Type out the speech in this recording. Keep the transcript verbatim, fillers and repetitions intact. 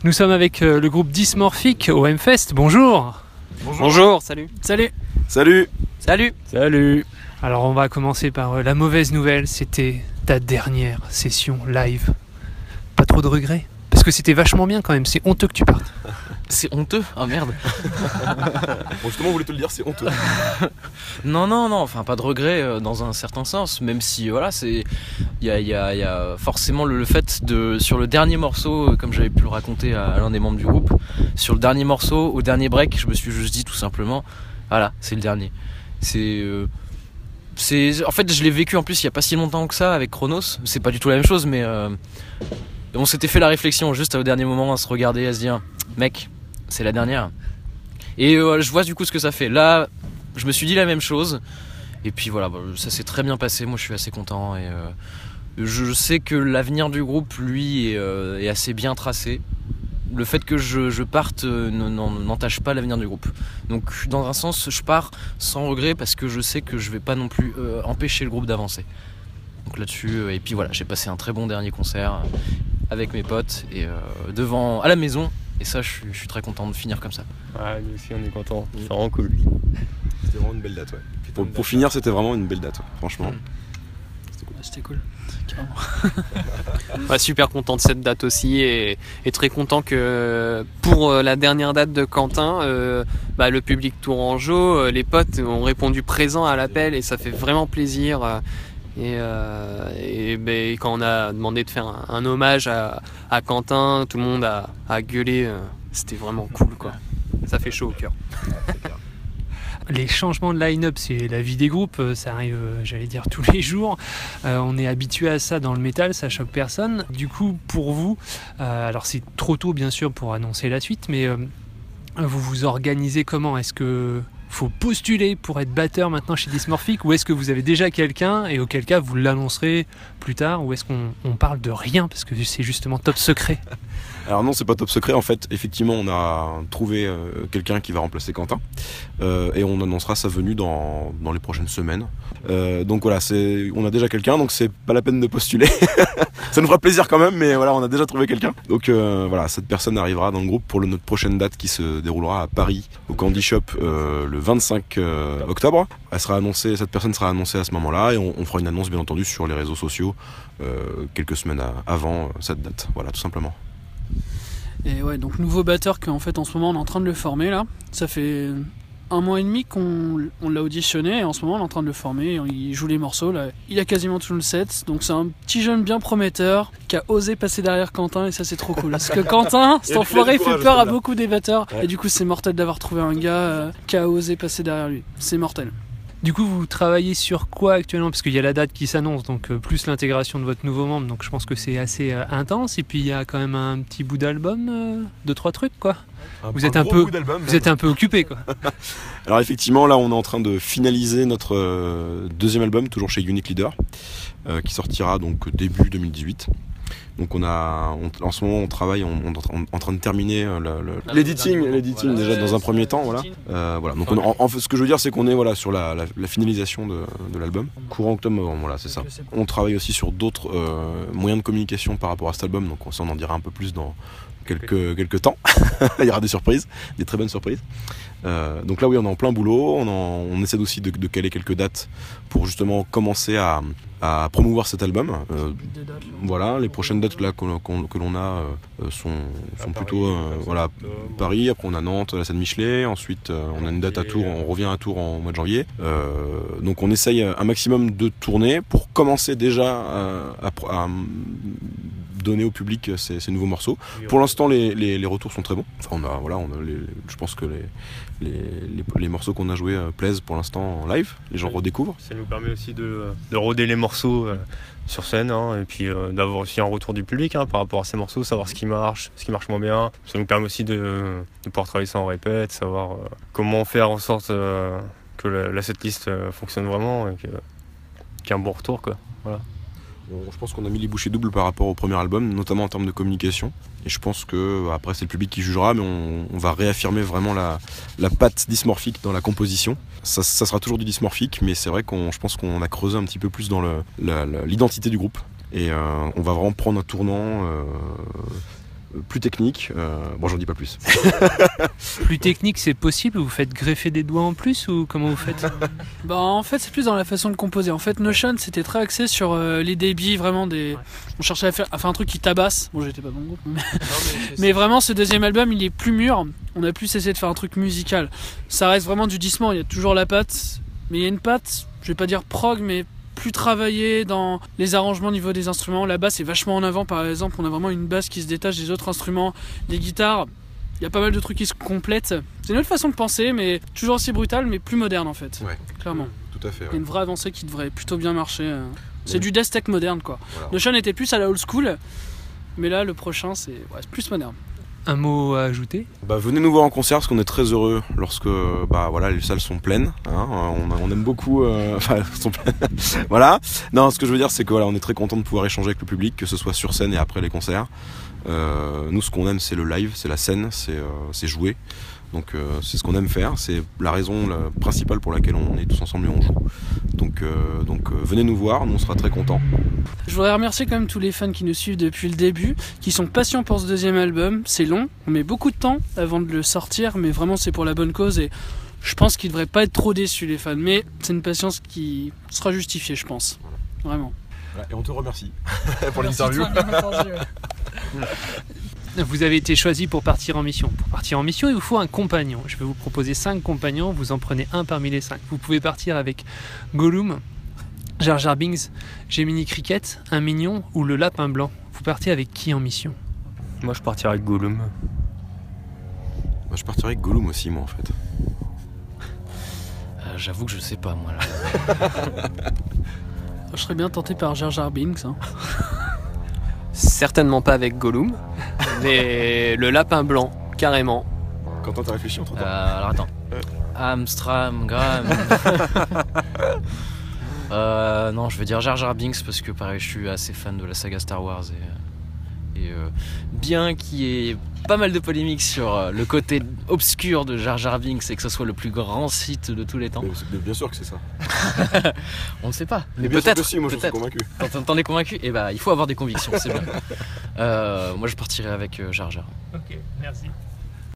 Nous sommes avec euh, le groupe Dysmorphic au M-Fest. Bonjour. Bonjour. Bonjour, salut. Salut. Salut. Salut. Salut. Alors on va commencer par euh, la mauvaise nouvelle, c'était ta dernière session live. Pas trop de regrets? Parce que c'était vachement bien quand même, c'est honteux que tu partes. C'est honteux? Ah merde. Bon, justement, on voulait te le dire, c'est honteux. Non, non, non, enfin pas de regret euh, dans un certain sens, même si voilà, c'est. Il y a, y a, y a forcément le, le fait de. Sur le dernier morceau, euh, comme j'avais pu le raconter à, à l'un des membres du groupe, sur le dernier morceau, au dernier break, je me suis juste dit tout simplement, voilà, c'est le dernier. C'est. Euh, c'est en fait, je l'ai vécu en plus il y a pas si longtemps que ça avec Chronos, c'est pas du tout la même chose, mais. Euh, on s'était fait la réflexion juste au dernier moment à se regarder, à se dire, mec, c'est la dernière. Et euh, je vois du coup ce que ça fait. Là, je me suis dit la même chose. Et puis voilà, bah, ça s'est très bien passé. Moi, je suis assez content. Et euh, je sais que l'avenir du groupe, lui, est, euh, est assez bien tracé. Le fait que je, je parte euh, n'entache pas l'avenir du groupe. Donc, dans un sens, je pars sans regret parce que je sais que je vais pas non plus euh, empêcher le groupe d'avancer. Donc là-dessus, euh, et puis voilà, j'ai passé un très bon dernier concert euh, avec mes potes et euh, devant, à la maison. Et ça, je suis, je suis très content de finir comme ça. Ouais, nous aussi, on est content. C'est vraiment cool. C'était vraiment une belle date, ouais. Pour, pour finir, c'était vraiment une belle date, ouais. Franchement. Mmh. C'était cool. C'était cool. Ouais, super content de cette date aussi et, et très content que pour la dernière date de Quentin, euh, bah, le public tourangeau, les potes ont répondu présent à l'appel et ça fait vraiment plaisir. Et, euh, et ben, quand on a demandé de faire un, un hommage à, à Quentin, tout le monde a, a gueulé. Euh, c'était vraiment cool, quoi. Ça fait chaud au cœur. Les changements de line-up, c'est la vie des groupes, ça arrive, j'allais dire, tous les jours. Euh, on est habitué à ça dans le métal, ça choque personne. Du coup, pour vous, euh, alors c'est trop tôt bien sûr pour annoncer la suite, mais euh, vous vous organisez comment? Est-ce que faut postuler pour être batteur maintenant chez Dysmorphic, ou est-ce que vous avez déjà quelqu'un et auquel cas vous l'annoncerez plus tard, ou est-ce qu'on on parle de rien parce que c'est justement top secret? Alors non, c'est pas top secret en fait. Effectivement, on a trouvé euh, quelqu'un qui va remplacer Quentin euh, et on annoncera sa venue dans, dans les prochaines semaines. Euh, donc voilà, c'est, on a déjà quelqu'un, donc c'est pas la peine de postuler. Ça nous fera plaisir quand même, mais voilà, on a déjà trouvé quelqu'un. Donc euh, voilà, cette personne arrivera dans le groupe pour le, notre prochaine date qui se déroulera à Paris, au Candy Shop, euh, le vingt-cinq octobre. Elle sera annoncée, cette personne sera annoncée à ce moment-là et on, on fera une annonce bien entendu sur les réseaux sociaux euh, quelques semaines à, avant cette date. Voilà, tout simplement. Et ouais, donc nouveau batteur qu'en fait en ce moment on est en train de le former là. Ça fait un mois et demi qu'on on l'a auditionné et en ce moment on est en train de le former. Il joue les morceaux là. Il a quasiment tout le set. Donc c'est un petit jeune bien prometteur qui a osé passer derrière Quentin et ça c'est trop cool. Parce que Quentin, cet enfoiré, fait peur à beaucoup des batteurs. Ouais. Et du coup c'est mortel d'avoir trouvé un gars euh, qui a osé passer derrière lui. C'est mortel. Du coup, vous travaillez sur quoi actuellement? Parce qu'il y a la date qui s'annonce, donc euh, plus l'intégration de votre nouveau membre, donc je pense que c'est assez euh, intense. Et puis il y a quand même un petit bout d'album, euh, deux trois trucs quoi. Un, vous êtes un, un peu, vous êtes un peu occupé quoi. Alors effectivement, là, on est en train de finaliser notre euh, deuxième album, toujours chez Unique Leader, euh, qui sortira donc début deux mille dix-huit. Donc on a, on, en ce moment on travaille, on, on est en train de terminer le, le, l'editing, l'editing voilà, déjà dans un premier temps, voilà. Euh, voilà. Donc on, en, en, ce que je veux dire, c'est qu'on est voilà sur la, la, la finalisation de, de l'album, courant octobre, voilà, c'est ça. On travaille aussi sur d'autres euh, moyens de communication par rapport à cet album, donc on en dira un peu plus dans quelques quelques temps. Il y aura des surprises, des très bonnes surprises. Euh, donc là oui, on est en plein boulot, on, en, on essaie aussi de, de caler quelques dates pour justement commencer à, à promouvoir cet album. Euh, voilà, les prochaines dates là, qu'on, qu'on, que l'on a euh, sont, sont plutôt euh, voilà, Paris, après on a Nantes, la Seine-Michelet, ensuite euh, on a une date à Tours, on revient à Tours en mois de janvier. Euh, donc on essaye un maximum de tourner pour commencer déjà à, à, à donner au public ces, ces nouveaux morceaux. Pour l'instant, les, les, les retours sont très bons. Enfin, on a, voilà, on a les, je pense que les, les, les, les morceaux qu'on a joués euh, plaisent pour l'instant en live. Les gens redécouvrent. Ça nous permet aussi de, de roder les morceaux euh, sur scène hein, et puis euh, d'avoir aussi un retour du public hein, par rapport à ces morceaux, savoir ce qui marche, ce qui marche moins bien. Ça nous permet aussi de, de pouvoir travailler ça en répète, savoir euh, comment faire en sorte euh, que la, la setlist euh, fonctionne vraiment et que, qu'il y ait un bon retour, quoi. Voilà. Je pense qu'on a mis les bouchées doubles par rapport au premier album, notamment en termes de communication. Et je pense que après c'est le public qui jugera, mais on, on va réaffirmer vraiment la, la patte dysmorphique dans la composition. Ça, ça sera toujours du dysmorphique, mais c'est vrai qu'on, je pense qu'on a creusé un petit peu plus dans le, la, la, l'identité du groupe. Et euh, on va vraiment prendre un tournant. Euh, plus technique. Euh, bon, j'en dis pas plus. Plus technique, c'est possible? Vous faites greffer des doigts en plus ou comment vous faites? Bah en fait c'est plus dans la façon de composer. En fait Notion c'était très axé sur euh, les débits, vraiment des. Ouais. On cherchait à faire, à faire un truc qui tabasse. Bon j'étais pas bon groupe. Mais, non, mais, mais vraiment ce deuxième album il est plus mûr. On a plus essayé de faire un truc musical. Ça reste vraiment du dissement, il y a toujours la patte. Mais il y a une patte, je vais pas dire prog, mais plus travaillé dans les arrangements au niveau des instruments. La basse est vachement en avant par exemple. On a vraiment une basse qui se détache des autres instruments. Les guitares. Il y a pas mal de trucs qui se complètent. C'est une autre façon de penser, mais toujours aussi brutale, mais plus moderne en fait. Ouais. Clairement. Tout à fait. Ouais. Il y a une vraie avancée qui devrait plutôt bien marcher. C'est ouais. du death tech moderne quoi. Voilà. Notion était plus à la old school, mais là le prochain c'est ouais, plus moderne. Un mot à ajouter? Bah, venez nous voir en concert parce qu'on est très heureux lorsque bah, voilà, les salles sont pleines. Hein, on, on aime beaucoup. Euh, enfin, sont pleines. Voilà. Non, ce que je veux dire, c'est que voilà, on est très content de pouvoir échanger avec le public, que ce soit sur scène et après les concerts. Euh, nous, ce qu'on aime, c'est le live, c'est la scène, c'est, euh, c'est jouer. Donc, euh, c'est ce qu'on aime faire. C'est la raison la principale pour laquelle on est tous ensemble et on joue. Donc, euh, donc euh, venez nous voir, nous on sera très contents. Je voudrais remercier quand même tous les fans qui nous suivent depuis le début, qui sont patients pour ce deuxième album. C'est long, on met beaucoup de temps avant de le sortir, mais vraiment c'est pour la bonne cause et je pense qu'ils ne devraient pas être trop déçus les fans. Mais c'est une patience qui sera justifiée, je pense. Vraiment. Voilà, et on te remercie pour l'interview. Vous avez été choisi pour partir en mission. Pour partir en mission, il vous faut un compagnon. Je vais vous proposer cinq compagnons, vous en prenez un parmi les cinq. Vous pouvez partir avec Gollum, Jar Jar Binks, Gemini Cricket, un mignon ou le lapin blanc. Vous partez avec qui en mission? Moi je partirais avec Gollum. Moi je partirais avec Gollum aussi, moi en fait. Euh, j'avoue que je sais pas moi là. Je serais bien tenté par Jar Jar Binks. Hein. Certainement pas avec Gollum, mais le lapin blanc, carrément. Quentin, t'as réfléchi entre temps euh, Alors attends. Amstram, Graham. euh, non, je vais dire Jar Jar Binks parce que pareil, je suis assez fan de la saga Star Wars et, et euh, bien qu'il y ait pas mal de polémiques sur le côté obscur de Jar Jar Binks et que ce soit le plus grand site de tous les temps. Mais bien sûr que c'est ça. On ne sait pas. Mais, mais peut-être. Aussi, moi peut-être. je suis convaincu. T'en, t'en es convaincu? Eh bah, il faut avoir des convictions, c'est bien. Euh, moi je partirais avec euh, Jar Jar. Ok, merci.